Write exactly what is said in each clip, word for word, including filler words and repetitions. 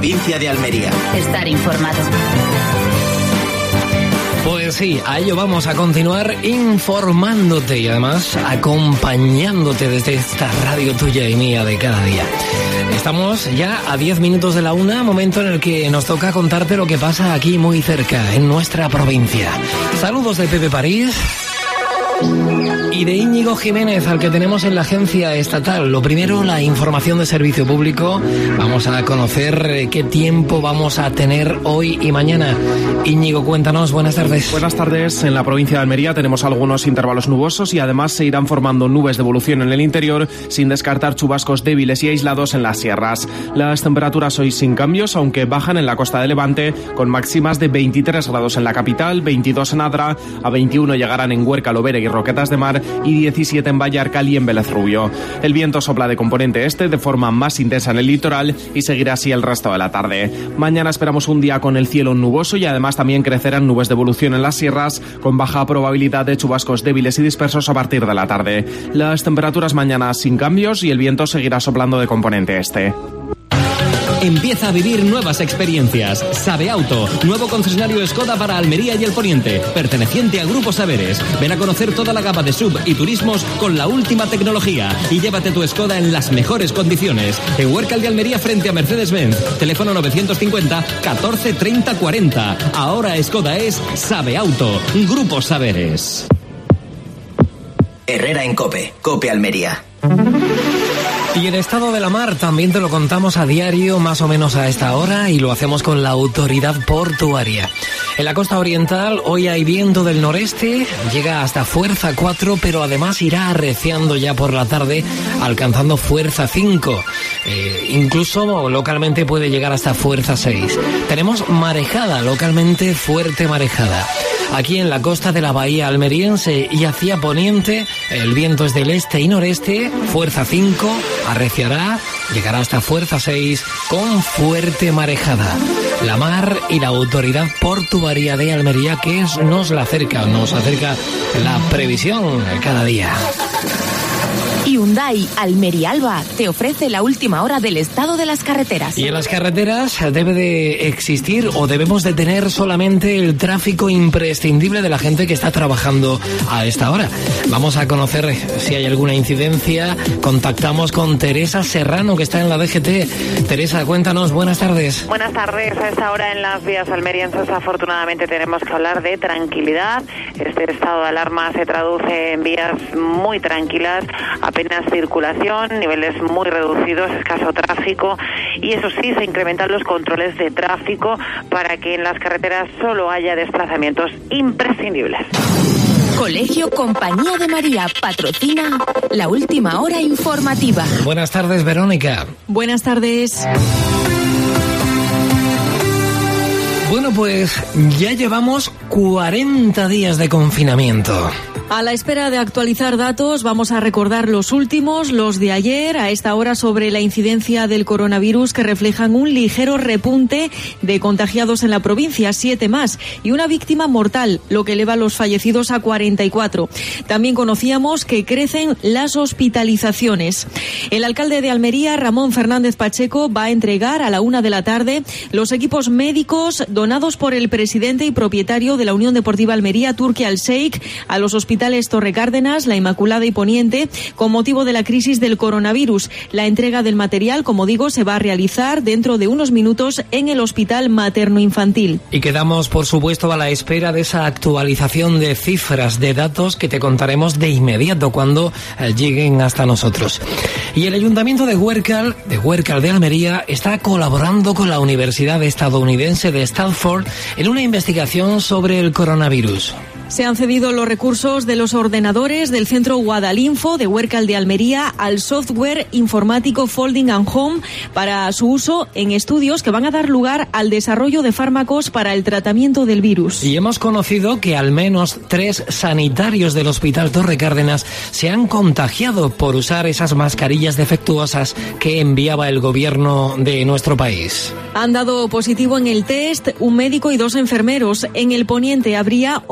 provincia de Almería. Estar informado. Pues sí, a ello vamos a continuar informándote y además acompañándote desde esta radio tuya y mía de cada día. Estamos ya a diez minutos de la una, momento en el que nos toca contarte lo que pasa aquí muy cerca, en nuestra provincia. Saludos de Pepe París y de Íñigo Jiménez, al que tenemos en la agencia estatal. Lo primero, la información de servicio público. Vamos a conocer qué tiempo vamos a tener hoy y mañana. Íñigo, cuéntanos, buenas tardes. Buenas tardes. En la provincia de Almería tenemos algunos intervalos nubosos y además se irán formando nubes de evolución en el interior, sin descartar chubascos débiles y aislados en las sierras. Las temperaturas hoy sin cambios, aunque bajan en la costa de Levante, con máximas de veintitrés grados en la capital, veintidós en Adra, a veintiuno llegarán en Huerca, Loberegui y Roquetas de Mar y diecisiete en Vallarcal y en Vélez Rubio. El viento sopla de componente este de forma más intensa en el litoral y seguirá así el resto de la tarde. Mañana esperamos un día con el cielo nuboso y además también crecerán nubes de evolución en las sierras, con baja probabilidad de chubascos débiles y dispersos a partir de la tarde. Las temperaturas mañana sin cambios y el viento seguirá soplando de componente este. Empieza a vivir nuevas experiencias. Sabe Auto, nuevo concesionario Skoda para Almería y el Poniente, perteneciente a Grupo Saberes. Ven a conocer toda la gama de sub y turismos con la última tecnología y llévate tu Skoda en las mejores condiciones. En Huercal de Almería frente a Mercedes-Benz. Teléfono novecientos cincuenta catorce treinta cuarenta. Ahora Skoda es Sabe Auto, Grupo Saberes. Herrera en COPE, COPE Almería. Y el estado de la mar también te lo contamos a diario, más o menos a esta hora, y lo hacemos con la autoridad portuaria. En la costa oriental hoy hay viento del noreste, llega hasta fuerza cuatro, pero además irá arreciando ya por la tarde, alcanzando fuerza cinco. Eh, incluso localmente puede llegar hasta fuerza seis. Tenemos marejada, localmente fuerte marejada. Aquí en la costa de la bahía almeriense y hacia poniente, el viento es del este y noreste, fuerza cinco, arreciará, llegará hasta fuerza seis con fuerte marejada. La mar y la autoridad portuaria de Almería que es, nos la acerca, nos acerca la previsión cada día. Hyundai Almería Alba te ofrece la última hora del estado de las carreteras. Y en las carreteras debe de existir o debemos de tener solamente el tráfico imprescindible de la gente que está trabajando a esta hora. Vamos a conocer si hay alguna incidencia. Contactamos con Teresa Serrano, que está en la D G T. Teresa, cuéntanos, buenas tardes. Buenas tardes. A esta hora en las vías almerienses afortunadamente tenemos que hablar de tranquilidad. Este estado de alarma se traduce en vías muy tranquilas, apenas circulación, niveles muy reducidos, escaso tráfico y eso sí, se incrementan los controles de tráfico para que en las carreteras solo haya desplazamientos imprescindibles. Colegio Compañía de María patrocina la última hora informativa. Buenas tardes, Verónica. Buenas tardes. Bueno, pues ya llevamos cuarenta días de confinamiento. A la espera de actualizar datos, vamos a recordar los últimos, los de ayer, a esta hora sobre la incidencia del coronavirus, que reflejan un ligero repunte de contagiados en la provincia, siete más, y una víctima mortal, lo que eleva los fallecidos a cuarenta y cuatro. También conocíamos que crecen las hospitalizaciones. El alcalde de Almería, Ramón Fernández Pacheco, va a entregar a la una de la tarde los equipos médicos donados por el presidente y propietario de la Unión Deportiva Almería, Turki Al-Sheikh, a los hospitales Torre Cárdenas, La Inmaculada y Poniente, con motivo de la crisis del coronavirus. La entrega del material, como digo, se va a realizar dentro de unos minutos en el Hospital Materno-Infantil. Y quedamos, por supuesto, a la espera de esa actualización de cifras, de datos que te contaremos de inmediato cuando eh, lleguen hasta nosotros. Y el Ayuntamiento de Huércal, de Huércal de Almería, está colaborando con la Universidad estadounidense de Stanford en una investigación sobre el coronavirus. Se han cedido los recursos de los ordenadores del Centro Guadalinfo de Huércal de Almería al software informático Folding and Home para su uso en estudios que van a dar lugar al desarrollo de fármacos para el tratamiento del virus. Y hemos conocido que al menos tres sanitarios del Hospital Torre Cárdenas se han contagiado por usar esas mascarillas defectuosas que enviaba el gobierno de nuestro país. Han dado positivo en el test un médico y dos enfermeros. En el Poniente habría otros seis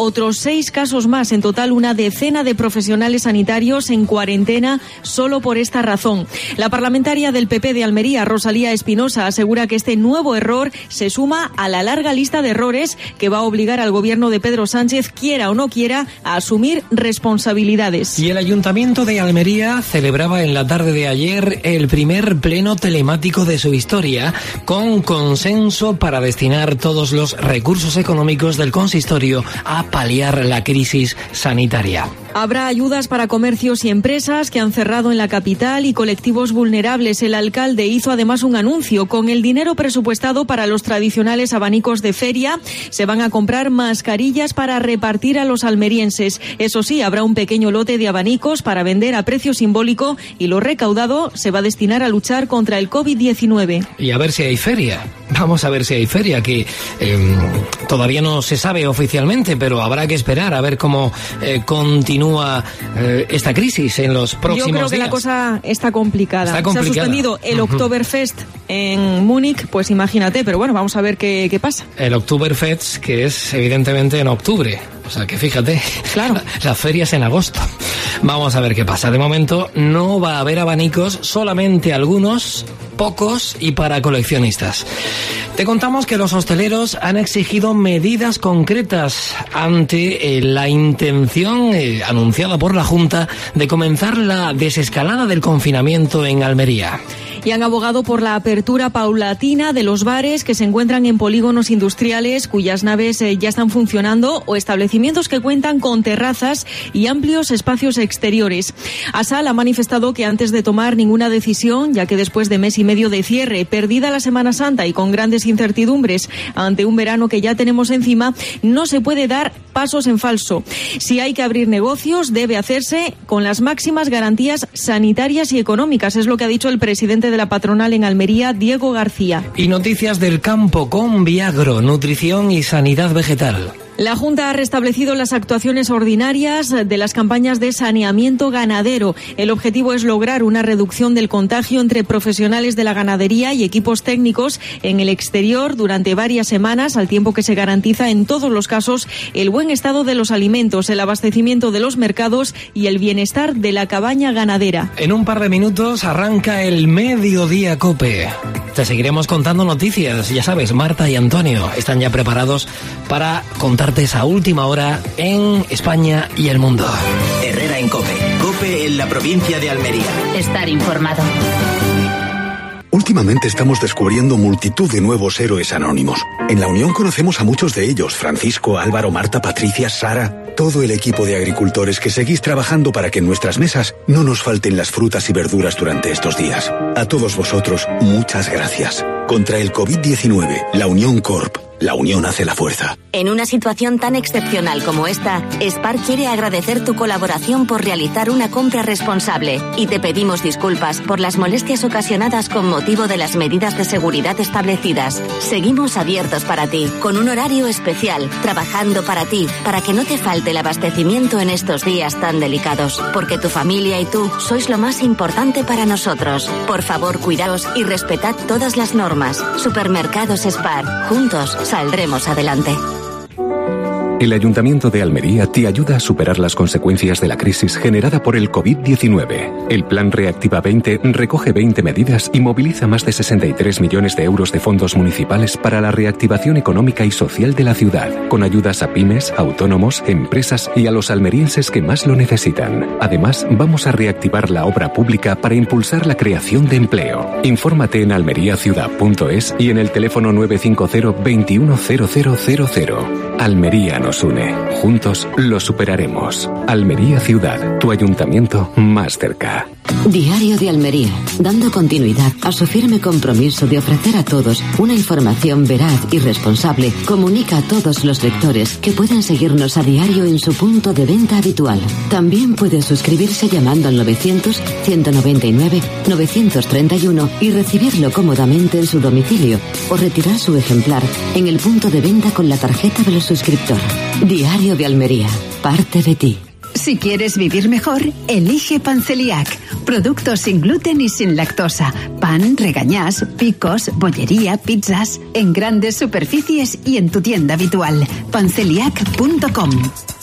seis casos más. En total, una decena de profesionales sanitarios en cuarentena solo por esta razón. La parlamentaria del P P de Almería, Rosalía Espinosa, asegura que este nuevo error se suma a la larga lista de errores que va a obligar al gobierno de Pedro Sánchez, quiera o no quiera, a asumir responsabilidades. Y el Ayuntamiento de Almería celebraba en la tarde de ayer el primer pleno telemático de su historia, con consenso para destinar todos los recursos económicos del consistorio a paliar la crisis sanitaria. Habrá ayudas para comercios y empresas que han cerrado en la capital y colectivos vulnerables. El alcalde hizo además un anuncio. Con el dinero presupuestado para los tradicionales abanicos de feria, se van a comprar mascarillas para repartir a los almerienses. Eso sí, habrá un pequeño lote de abanicos para vender a precio simbólico y lo recaudado se va a destinar a luchar contra el covid diecinueve. Y a ver si hay feria. Vamos a ver si hay feria, que eh, todavía no se sabe oficialmente, pero habrá que esperar a ver cómo eh, continúa eh, esta crisis en los próximos días. Yo creo que días. la cosa está complicada. Está complicada. Se ha suspendido el uh-huh. Oktoberfest en Múnich, pues imagínate, pero bueno, vamos a ver qué, qué pasa. El Oktoberfest, que es evidentemente en octubre. O sea que fíjate, claro. la, la feria es en agosto. Vamos a ver qué pasa. De momento no va a haber abanicos, solamente algunos, pocos y para coleccionistas. Te contamos que los hosteleros han exigido medidas concretas ante eh, la intención eh, anunciada por la Junta de comenzar la desescalada del confinamiento en Almería. Y han abogado por la apertura paulatina de los bares que se encuentran en polígonos industriales cuyas naves eh, ya están funcionando o establecimientos que cuentan con terrazas y amplios espacios exteriores. ASAL ha manifestado que antes de tomar ninguna decisión, ya que después de mes y medio de cierre, perdida la Semana Santa y con grandes incertidumbres ante un verano que ya tenemos encima, no se puede dar pasos en falso. Si hay que abrir negocios, debe hacerse con las máximas garantías sanitarias y económicas, es lo que ha dicho el presidente de la patronal en Almería, Diego García. Y noticias del campo con Viagro, nutrición y sanidad vegetal. La Junta ha restablecido las actuaciones ordinarias de las campañas de saneamiento ganadero. El objetivo es lograr una reducción del contagio entre profesionales de la ganadería y equipos técnicos en el exterior durante varias semanas, al tiempo que se garantiza en todos los casos el buen estado de los alimentos, el abastecimiento de los mercados y el bienestar de la cabaña ganadera. En un par de minutos arranca el Mediodía COPE. Te seguiremos contando noticias. Ya sabes, Marta y Antonio están ya preparados para contar esa última hora en España y el mundo. Herrera en COPE. COPE en la provincia de Almería. Estar informado. Últimamente estamos descubriendo multitud de nuevos héroes anónimos. En la Unión conocemos a muchos de ellos: Francisco, Álvaro, Marta, Patricia, Sara. Todo el equipo de agricultores que seguís trabajando para que en nuestras mesas no nos falten las frutas y verduras durante estos días. A todos vosotros, muchas gracias. Contra el covid diecinueve, la Unión Corp. La unión hace la fuerza. En una situación tan excepcional como esta, Spar quiere agradecer tu colaboración por realizar una compra responsable y te pedimos disculpas por las molestias ocasionadas con motivo de las medidas de seguridad establecidas. Seguimos abiertos para ti, con un horario especial, trabajando para ti, para que no te falte el abastecimiento en estos días tan delicados, porque tu familia y tú sois lo más importante para nosotros. Por favor, cuidaos y respetad todas las normas. Supermercados Spar, juntos saldremos adelante. El Ayuntamiento de Almería te ayuda a superar las consecuencias de la crisis generada por el covid diecinueve. El Plan Reactiva veinte recoge veinte medidas y moviliza más de sesenta y tres millones de euros de fondos municipales para la reactivación económica y social de la ciudad, con ayudas a pymes, autónomos, empresas y a los almerienses que más lo necesitan. Además, vamos a reactivar la obra pública para impulsar la creación de empleo. Infórmate en almeriaciudad punto es y en el teléfono nueve cinco cero, veintiuno cero cero cero cero. Almería nos une. Juntos lo superaremos. Almería Ciudad, tu ayuntamiento más cerca. Diario de Almería, dando continuidad a su firme compromiso de ofrecer a todos una información veraz y responsable, comunica a todos los lectores que pueden seguirnos a diario en su punto de venta habitual. También puede suscribirse llamando al novecientos, ciento noventa y nueve, novecientos treinta y uno y recibirlo cómodamente en su domicilio o retirar su ejemplar en el punto de venta con la tarjeta del suscriptor. Diario de Almería, parte de ti. Si quieres vivir mejor, elige Panceliac. Productos sin gluten y sin lactosa. Pan, regañás, picos, bollería, pizzas. En grandes superficies y en tu tienda habitual. panceliac punto com.